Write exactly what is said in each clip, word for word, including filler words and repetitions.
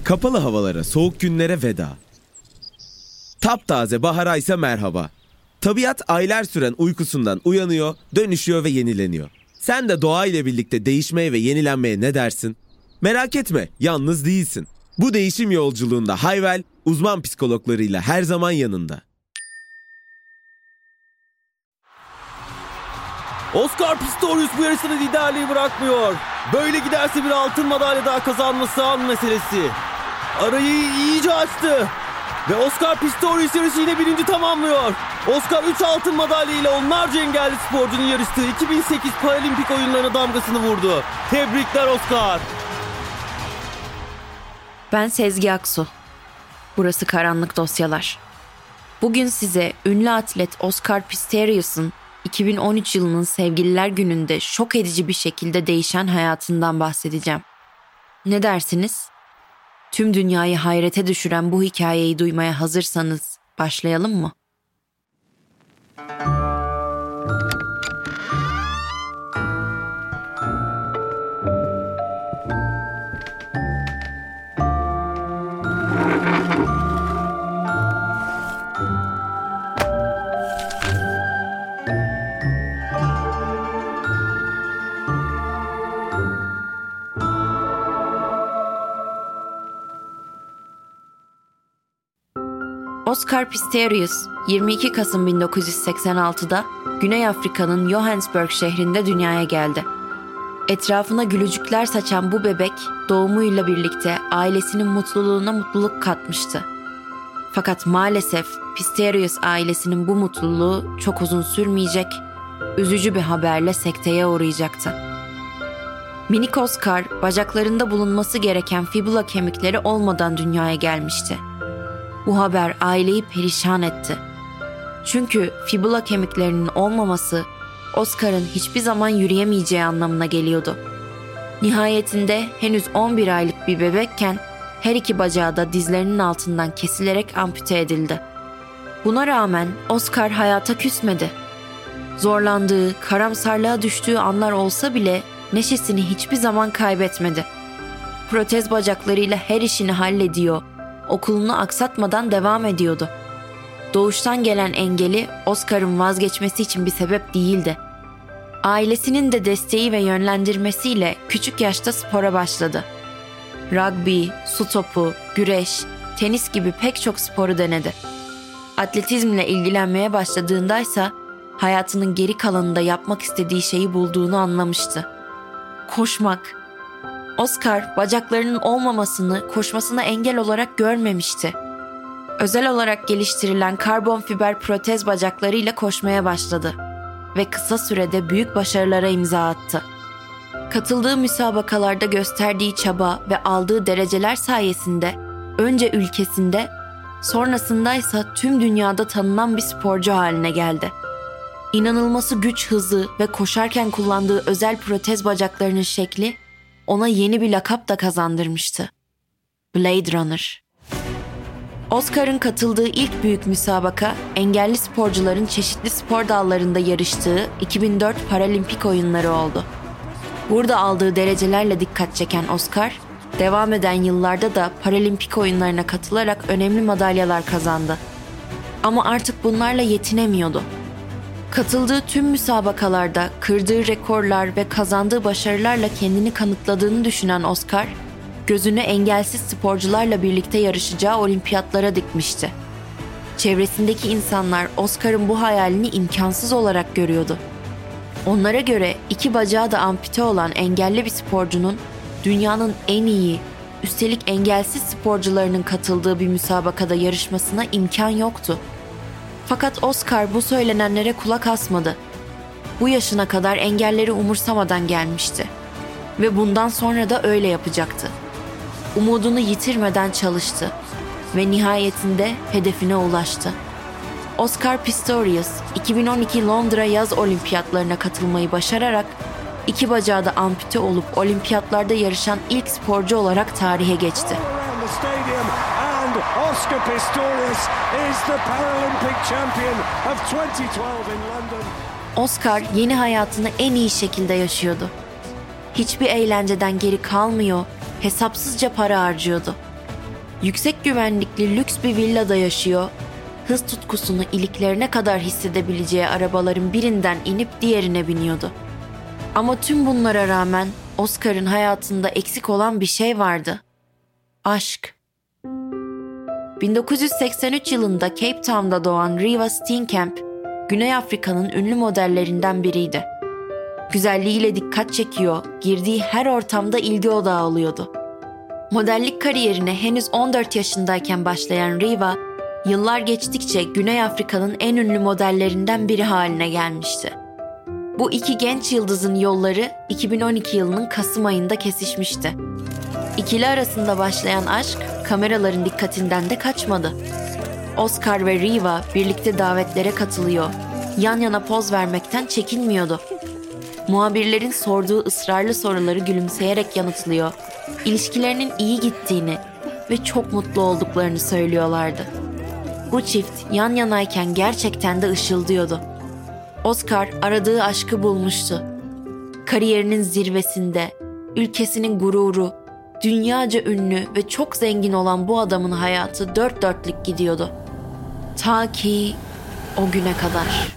Kapalı havalara, soğuk günlere veda. Taptaze bahara ise merhaba. Tabiat aylar süren uykusundan uyanıyor, dönüşüyor ve yenileniyor. Sen de doğa ile birlikte değişmeye ve yenilenmeye ne dersin? Merak etme, yalnız değilsin. Bu değişim yolculuğunda Hayvel, uzman psikologlarıyla her zaman yanında. Oscar Pistorius bu yarışta liderliği bırakmıyor. Böyle giderse bir altın madalya daha kazanması an meselesi. Arayı iyice açtı. Ve Oscar Pistorius yarışı yine birinci tamamlıyor. Oscar üç altın madalya ile onlarca engelli sporcunun yarıştığı iki bin sekiz Paralimpik oyunlarına damgasını vurdu. Tebrikler Oscar. Ben Sezgi Aksu. Burası Karanlık Dosyalar. Bugün size ünlü atlet Oscar Pistorius'un iki bin on üç yılının Sevgililer Günü'nde şok edici bir şekilde değişen hayatından bahsedeceğim. Ne dersiniz? Tüm dünyayı hayrete düşüren bu hikayeyi duymaya hazırsanız başlayalım mı? Oscar Pistorius, yirmi iki Kasım bin dokuz yüz seksen altıda Güney Afrika'nın Johannesburg şehrinde dünyaya geldi. Etrafına gülücükler saçan bu bebek, doğumuyla birlikte ailesinin mutluluğuna mutluluk katmıştı. Fakat maalesef Pistorius ailesinin bu mutluluğu çok uzun sürmeyecek, üzücü bir haberle sekteye uğrayacaktı. Minik Oscar, bacaklarında bulunması gereken fibula kemikleri olmadan dünyaya gelmişti. Bu haber aileyi perişan etti. Çünkü fibula kemiklerinin olmaması Oscar'ın hiçbir zaman yürüyemeyeceği anlamına geliyordu. Nihayetinde henüz on bir aylık bir bebekken her iki bacağı da dizlerinin altından kesilerek ampute edildi. Buna rağmen Oscar hayata küsmedi. Zorlandığı, karamsarlığa düştüğü anlar olsa bile neşesini hiçbir zaman kaybetmedi. Protez bacaklarıyla her işini hallediyor, okulunu aksatmadan devam ediyordu. Doğuştan gelen engeli Oscar'ın vazgeçmesi için bir sebep değildi. Ailesinin de desteği ve yönlendirmesiyle küçük yaşta spora başladı. Rugby, su topu, güreş, tenis gibi pek çok sporu denedi. Atletizmle ilgilenmeye başladığındaysa hayatının geri kalanında yapmak istediği şeyi bulduğunu anlamıştı. Koşmak. Oscar bacaklarının olmamasını koşmasına engel olarak görmemişti. Özel olarak geliştirilen karbon fiber protez bacaklarıyla koşmaya başladı ve kısa sürede büyük başarılara imza attı. Katıldığı müsabakalarda gösterdiği çaba ve aldığı dereceler sayesinde önce ülkesinde, sonrasındaysa tüm dünyada tanınan bir sporcu haline geldi. İnanılması güç hızı ve koşarken kullandığı özel protez bacaklarının şekli ona yeni bir lakap da kazandırmıştı. Blade Runner. Oscar'ın katıldığı ilk büyük müsabaka, engelli sporcuların çeşitli spor dallarında yarıştığı iki bin dört Paralimpik oyunları oldu. Burada aldığı derecelerle dikkat çeken Oscar, devam eden yıllarda da Paralimpik oyunlarına katılarak önemli madalyalar kazandı. Ama artık bunlarla yetinemiyordu. Katıldığı tüm müsabakalarda kırdığı rekorlar ve kazandığı başarılarla kendini kanıtladığını düşünen Oscar, gözünü engelsiz sporcularla birlikte yarışacağı olimpiyatlara dikmişti. Çevresindeki insanlar Oscar'ın bu hayalini imkansız olarak görüyordu. Onlara göre iki bacağı da ampute olan engelli bir sporcunun dünyanın en iyi, üstelik engelsiz sporcularının katıldığı bir müsabakada yarışmasına imkan yoktu. Fakat Oscar bu söylenenlere kulak asmadı. Bu yaşına kadar engelleri umursamadan gelmişti. Ve bundan sonra da öyle yapacaktı. Umudunu yitirmeden çalıştı. Ve nihayetinde hedefine ulaştı. Oscar Pistorius, iki bin on iki Londra yaz olimpiyatlarına katılmayı başararak, iki bacağı da ampute olup olimpiyatlarda yarışan ilk sporcu olarak tarihe geçti. Oscar Pistorius is the Paralympic champion of twenty twelve in London. Oscar yeni hayatını en iyi şekilde yaşıyordu. Hiçbir eğlenceden geri kalmıyor, hesapsızca para harcıyordu. Yüksek güvenlikli lüks bir villada yaşıyor, hız tutkusunu iliklerine kadar hissedebileceği arabaların birinden inip diğerine biniyordu. Ama tüm bunlara rağmen Oscar'ın hayatında eksik olan bir şey vardı. Aşk. bin dokuz yüz seksen üç yılında Cape Town'da doğan Reeva Steenkamp, Güney Afrika'nın ünlü modellerinden biriydi. Güzelliğiyle dikkat çekiyor, girdiği her ortamda ilgi odağı oluyordu. Modellik kariyerine henüz on dört yaşındayken başlayan Reeva, yıllar geçtikçe Güney Afrika'nın en ünlü modellerinden biri haline gelmişti. Bu iki genç yıldızın yolları iki bin on iki yılının Kasım ayında kesişmişti. İkili arasında başlayan aşk kameraların dikkatinden de kaçmadı. Oscar ve Reeva birlikte davetlere katılıyor, yan yana poz vermekten çekinmiyordu. Muhabirlerin sorduğu ısrarlı soruları gülümseyerek yanıtlıyor, ilişkilerinin iyi gittiğini ve çok mutlu olduklarını söylüyorlardı. Bu çift yan yanayken gerçekten de ışıldıyordu. Oscar aradığı aşkı bulmuştu. Kariyerinin zirvesinde, ülkesinin gururu, dünyaca ünlü ve çok zengin olan bu adamın hayatı dört dörtlük gidiyordu. Ta ki o güne kadar.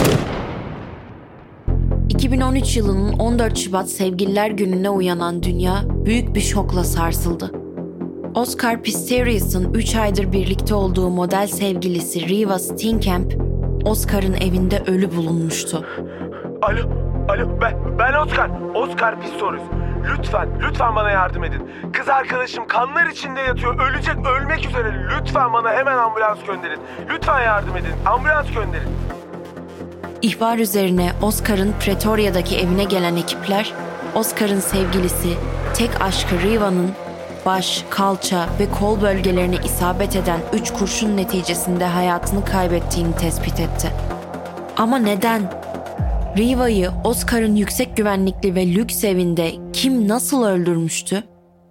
iki bin on üç yılının on dört Şubat Sevgililer Günü'ne uyanan dünya büyük bir şokla sarsıldı. Oscar Pistorius'un üç aydır birlikte olduğu model sevgilisi Reeva Steenkamp, Oscar'ın evinde ölü bulunmuştu. Alo, alo ben, ben Oscar, Oscar Pistorius. Lütfen, lütfen bana yardım edin. Kız arkadaşım kanlar içinde yatıyor, ölecek, ölmek üzere. Lütfen bana hemen ambulans gönderin. Lütfen yardım edin, ambulans gönderin. İhbar üzerine Oscar'ın Pretoria'daki evine gelen ekipler, Oscar'ın sevgilisi, tek aşkı Reeva'nın baş, kalça ve kol bölgelerine isabet eden üç kurşun neticesinde hayatını kaybettiğini tespit etti. Ama neden? Reeva'yı Oscar'ın yüksek güvenlikli ve lüks evinde kim nasıl öldürmüştü?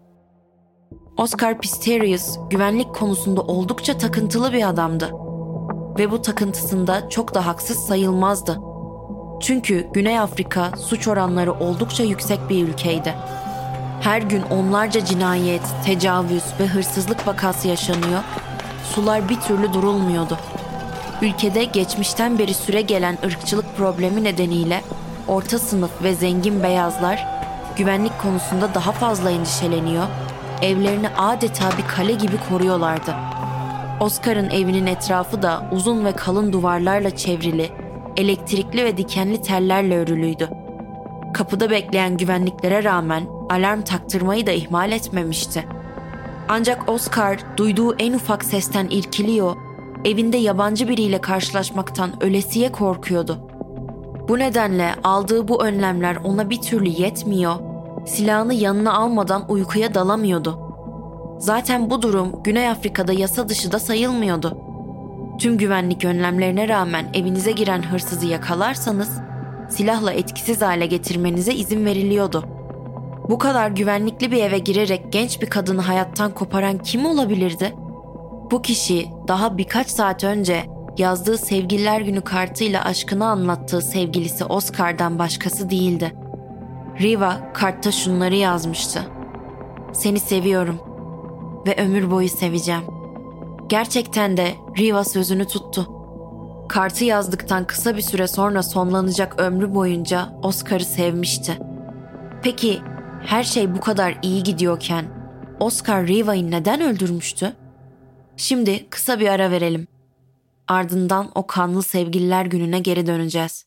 Oscar Pistorius güvenlik konusunda oldukça takıntılı bir adamdı. Ve bu takıntısında çok da haksız sayılmazdı. Çünkü Güney Afrika suç oranları oldukça yüksek bir ülkeydi. Her gün onlarca cinayet, tecavüz ve hırsızlık vakası yaşanıyor, sular bir türlü durulmuyordu. Ülkede geçmişten beri süre gelen ırkçılık problemi nedeniyle orta sınıf ve zengin beyazlar güvenlik konusunda daha fazla endişeleniyor, evlerini adeta bir kale gibi koruyorlardı. Oscar'ın evinin etrafı da uzun ve kalın duvarlarla çevrili, elektrikli ve dikenli tellerle örülüydü. Kapıda bekleyen güvenliklere rağmen alarm taktırmayı da ihmal etmemişti. Ancak Oscar duyduğu en ufak sesten irkiliyor, evinde yabancı biriyle karşılaşmaktan ölesiye korkuyordu. Bu nedenle aldığı bu önlemler ona bir türlü yetmiyor, silahını yanına almadan uykuya dalamıyordu. Zaten bu durum Güney Afrika'da yasa dışı da sayılmıyordu. Tüm güvenlik önlemlerine rağmen evinize giren hırsızı yakalarsanız, silahla etkisiz hale getirmenize izin veriliyordu. Bu kadar güvenlikli bir eve girerek genç bir kadını hayattan koparan kim olabilirdi? Bu kişi daha birkaç saat önce yazdığı Sevgililer Günü kartıyla aşkını anlattığı sevgilisi Oscar'dan başkası değildi. Reeva kartta şunları yazmıştı: "Seni seviyorum ve ömür boyu seveceğim." Gerçekten de Reeva sözünü tuttu. Kartı yazdıktan kısa bir süre sonra sonlanacak ömrü boyunca Oscar'ı sevmişti. Peki her şey bu kadar iyi gidiyorken Oscar Reeva'yı neden öldürmüştü? Şimdi kısa bir ara verelim. Ardından o kanlı Sevgililer Günü'ne geri döneceğiz.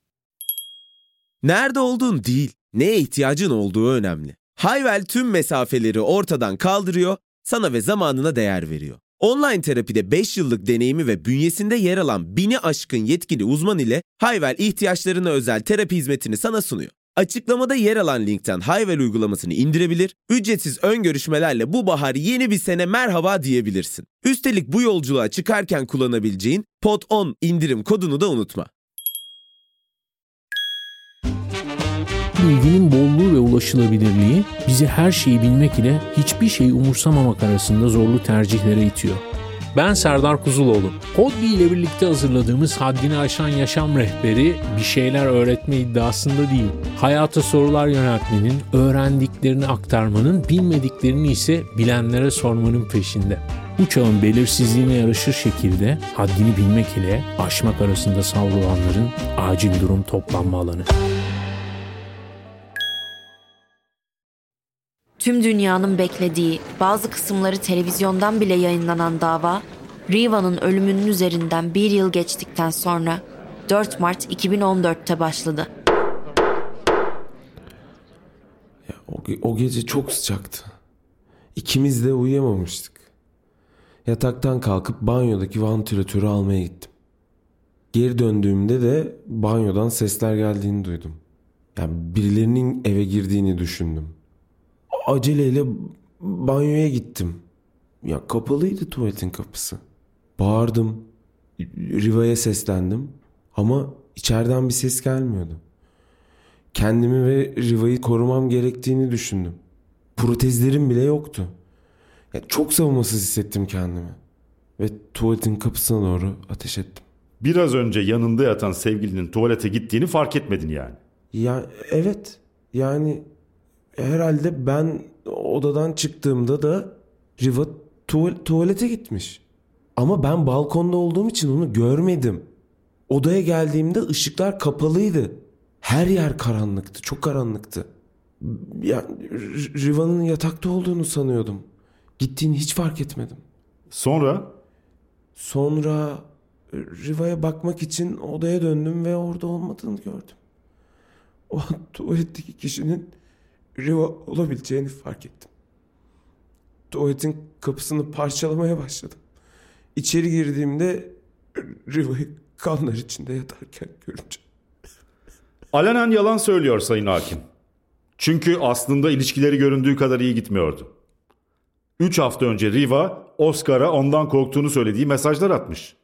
Nerede olduğun değil, neye ihtiyacın olduğu önemli. Hayvel tüm mesafeleri ortadan kaldırıyor, sana ve zamanına değer veriyor. Online terapide beş yıllık deneyimi ve bünyesinde yer alan bini aşkın yetkili uzman ile Hayvel ihtiyaçlarına özel terapi hizmetini sana sunuyor. Açıklamada yer alan linkten Hayvel uygulamasını indirebilir, ücretsiz ön görüşmelerle bu bahar yeni bir sene merhaba diyebilirsin. Üstelik bu yolculuğa çıkarken kullanabileceğin P O D on indirim kodunu da unutma. Bilginin bolluğu ve ulaşılabilirliği bizi her şeyi bilmek ile hiçbir şeyi umursamamak arasında zorlu tercihlere itiyor. Ben Serdar Kuzuloğlu. Podbi ile birlikte hazırladığımız Haddini Aşan Yaşam Rehberi bir şeyler öğretme iddiasında değil. Hayata sorular yöneltmenin, öğrendiklerini aktarmanın, bilmediklerini ise bilenlere sormanın peşinde. Bu çağın belirsizliğine yaraşır şekilde haddini bilmek ile aşmak arasında savrulanların acil durum toplanma alanı. Tüm dünyanın beklediği, bazı kısımları televizyondan bile yayınlanan dava, Riva'nın ölümünün üzerinden bir yıl geçtikten sonra dört Mart iki bin on dörtte başladı. Ya, o, o gece çok sıcaktı. İkimiz de uyuyamamıştık. Yataktan kalkıp banyodaki vantilatörü almaya gittim. Geri döndüğümde de banyodan sesler geldiğini duydum. Yani birilerinin eve girdiğini düşündüm. Aceleyle banyoya gittim. Ya kapalıydı tuvaletin kapısı. Bağırdım. Riva'ya seslendim. Ama içeriden bir ses gelmiyordu. Kendimi ve Riva'yı korumam gerektiğini düşündüm. Protezlerim bile yoktu. Ya çok savunmasız hissettim kendimi. Ve tuvaletin kapısına doğru ateş ettim. Biraz önce yanında yatan sevgilinin tuvalete gittiğini fark etmedin yani. Ya evet. Yani herhalde ben odadan çıktığımda da Riva tuval- tuvalete gitmiş. Ama ben balkonda olduğum için onu görmedim. Odaya geldiğimde ışıklar kapalıydı. Her yer karanlıktı, çok karanlıktı. Ya Riva'nın yatakta olduğunu sanıyordum. Gittiğini hiç fark etmedim. Sonra? Sonra Riva'ya bakmak için odaya döndüm ve orada olmadığını gördüm. O tuvaletteki kişinin Riva olabileceğini fark ettim. Tuvaletin kapısını parçalamaya başladım. İçeri girdiğimde Riva'yı kanlar içinde yatarken görünce. Alenen yalan söylüyor Sayın Hakim. Çünkü aslında ilişkileri göründüğü kadar iyi gitmiyordu. Üç hafta önce Riva, Oscar'a ondan korktuğunu söylediği mesajlar atmış.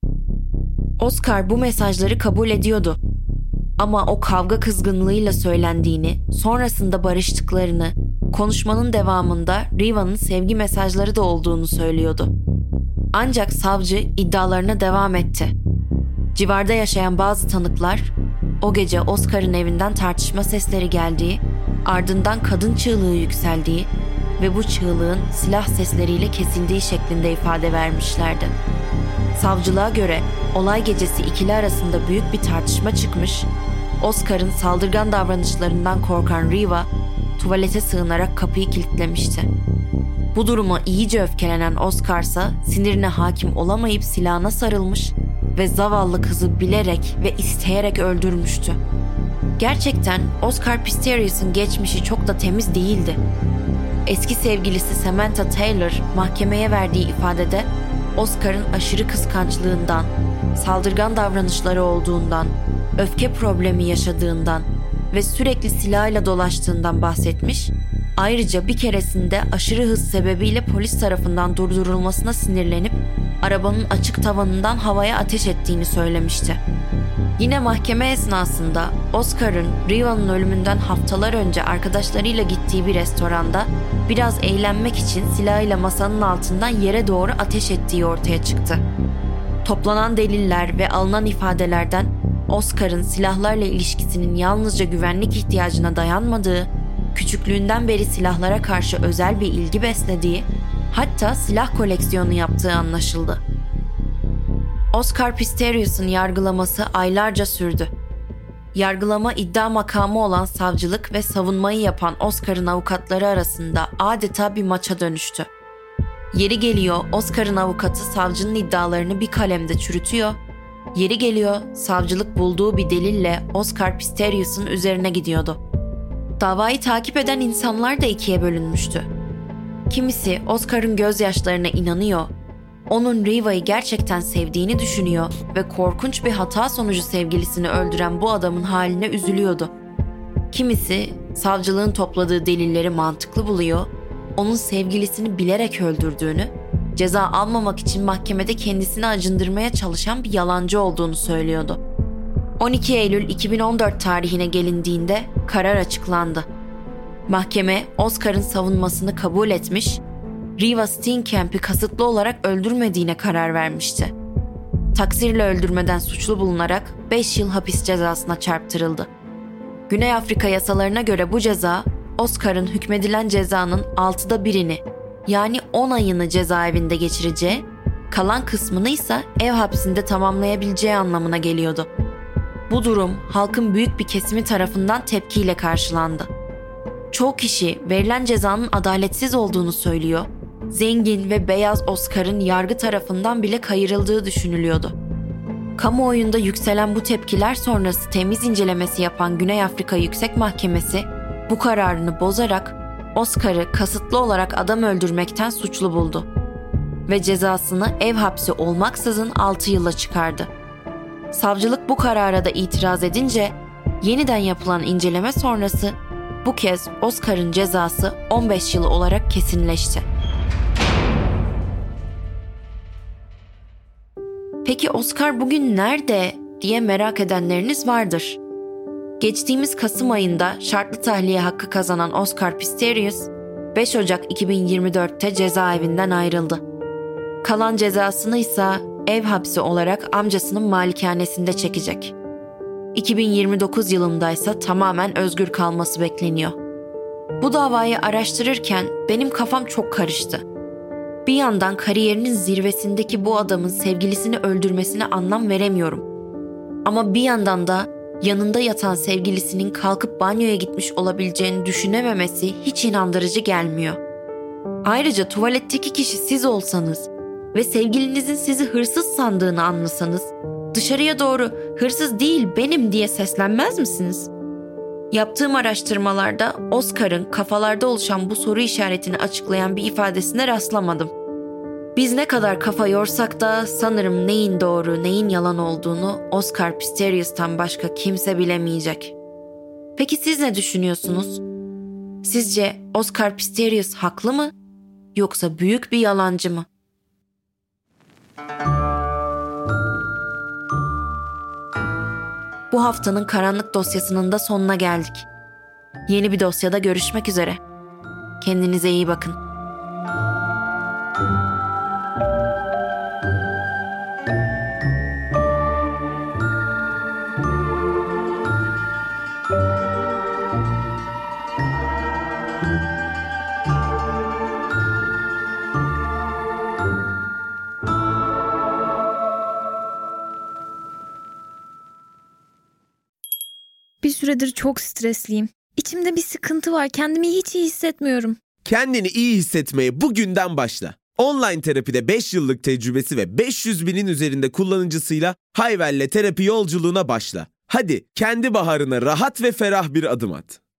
Oscar bu mesajları kabul ediyordu. Ama o kavga kızgınlığıyla söylendiğini, sonrasında barıştıklarını, konuşmanın devamında Riva'nın sevgi mesajları da olduğunu söylüyordu. Ancak savcı iddialarına devam etti. Civarda yaşayan bazı tanıklar, o gece Oscar'ın evinden tartışma sesleri geldiği, ardından kadın çığlığı yükseldiği ve bu çığlığın silah sesleriyle kesildiği şeklinde ifade vermişlerdi. Savcılığa göre olay gecesi ikili arasında büyük bir tartışma çıkmış, Oscar'ın saldırgan davranışlarından korkan Riva, tuvalete sığınarak kapıyı kilitlemişti. Bu duruma iyice öfkelenen Oscar ise sinirine hakim olamayıp silahına sarılmış ve zavallı kızı bilerek ve isteyerek öldürmüştü. Gerçekten Oscar Pistorius'un geçmişi çok da temiz değildi. Eski sevgilisi Samantha Taylor mahkemeye verdiği ifadede Oscar'ın aşırı kıskançlığından, saldırgan davranışları olduğundan, öfke problemi yaşadığından ve sürekli silahıyla dolaştığından bahsetmiş, ayrıca bir keresinde aşırı hız sebebiyle polis tarafından durdurulmasına sinirlenip arabanın açık tavanından havaya ateş ettiğini söylemişti. Yine mahkeme esnasında Oscar'ın Riva'nın ölümünden haftalar önce arkadaşlarıyla gittiği bir restoranda biraz eğlenmek için silahıyla masanın altından yere doğru ateş ettiği ortaya çıktı. Toplanan deliller ve alınan ifadelerden Oscar'ın silahlarla ilişkisinin yalnızca güvenlik ihtiyacına dayanmadığı, küçüklüğünden beri silahlara karşı özel bir ilgi beslediği, hatta silah koleksiyonu yaptığı anlaşıldı. Oscar Pistorius'un yargılaması aylarca sürdü. Yargılama iddia makamı olan savcılık ve savunmayı yapan Oscar'ın avukatları arasında adeta bir maça dönüştü. Yeri geliyor Oscar'ın avukatı savcının iddialarını bir kalemde çürütüyor, yeri geliyor savcılık bulduğu bir delille Oscar Pistorius'un üzerine gidiyordu. Davayı takip eden insanlar da ikiye bölünmüştü. Kimisi Oscar'ın gözyaşlarına inanıyor, onun Riva'yı gerçekten sevdiğini düşünüyor ve korkunç bir hata sonucu sevgilisini öldüren bu adamın haline üzülüyordu. Kimisi savcılığın topladığı delilleri mantıklı buluyor, onun sevgilisini bilerek öldürdüğünü, ceza almamak için mahkemede kendisini acındırmaya çalışan bir yalancı olduğunu söylüyordu. on iki Eylül iki bin on dört tarihine gelindiğinde karar açıklandı. Mahkeme Oscar'ın savunmasını kabul etmiş, Riva Steenkamp'i kasıtlı olarak öldürmediğine karar vermişti. Taksirle öldürmeden suçlu bulunarak beş yıl hapis cezasına çarptırıldı. Güney Afrika yasalarına göre bu ceza, Oscar'ın hükmedilen cezanın altıda birini, yani on ayını cezaevinde geçireceği, kalan kısmını ise ev hapsinde tamamlayabileceği anlamına geliyordu. Bu durum halkın büyük bir kesimi tarafından tepkiyle karşılandı. Çoğu kişi verilen cezanın adaletsiz olduğunu söylüyor, zengin ve beyaz Oscar'ın yargı tarafından bile kayırıldığı düşünülüyordu. Kamuoyunda yükselen bu tepkiler sonrası temiz incelemesi yapan Güney Afrika Yüksek Mahkemesi bu kararını bozarak Oscar'ı kasıtlı olarak adam öldürmekten suçlu buldu ve cezasını ev hapsi olmaksızın altı yıla çıkardı. Savcılık bu karara da itiraz edince yeniden yapılan inceleme sonrası bu kez Oscar'ın cezası on beş yıl olarak kesinleşti. Peki Oscar bugün nerede diye merak edenleriniz vardır. Geçtiğimiz Kasım ayında şartlı tahliye hakkı kazanan Oscar Pistorius, beş Ocak iki bin yirmi dörtte cezaevinden ayrıldı. Kalan cezasını ise ev hapsi olarak amcasının malikanesinde çekecek. iki bin yirmi dokuz yılında ise tamamen özgür kalması bekleniyor. Bu davayı araştırırken benim kafam çok karıştı. Bir yandan kariyerinin zirvesindeki bu adamın sevgilisini öldürmesine anlam veremiyorum. Ama bir yandan da yanında yatan sevgilisinin kalkıp banyoya gitmiş olabileceğini düşünememesi hiç inandırıcı gelmiyor. Ayrıca tuvaletteki kişi siz olsanız ve sevgilinizin sizi hırsız sandığını anlasanız, dışarıya doğru "hırsız değil benim" diye seslenmez misiniz? Yaptığım araştırmalarda Oscar'ın kafalarda oluşan bu soru işaretini açıklayan bir ifadesine rastlamadım. Biz ne kadar kafa yorsak da sanırım neyin doğru, neyin yalan olduğunu Oscar Pistorius'tan başka kimse bilemeyecek. Peki siz ne düşünüyorsunuz? Sizce Oscar Pistorius haklı mı? Yoksa büyük bir yalancı mı? Bu haftanın karanlık dosyasının da sonuna geldik. Yeni bir dosyada görüşmek üzere. Kendinize iyi bakın. Bir süredir çok stresliyim. İçimde bir sıkıntı var. Kendimi hiç iyi hissetmiyorum. Kendini iyi hissetmeye bugünden başla. Online terapide beş yıllık tecrübesi ve beş yüz binin üzerinde kullanıcısıyla Hayvel'le terapi yolculuğuna başla. Hadi kendi baharına rahat ve ferah bir adım at.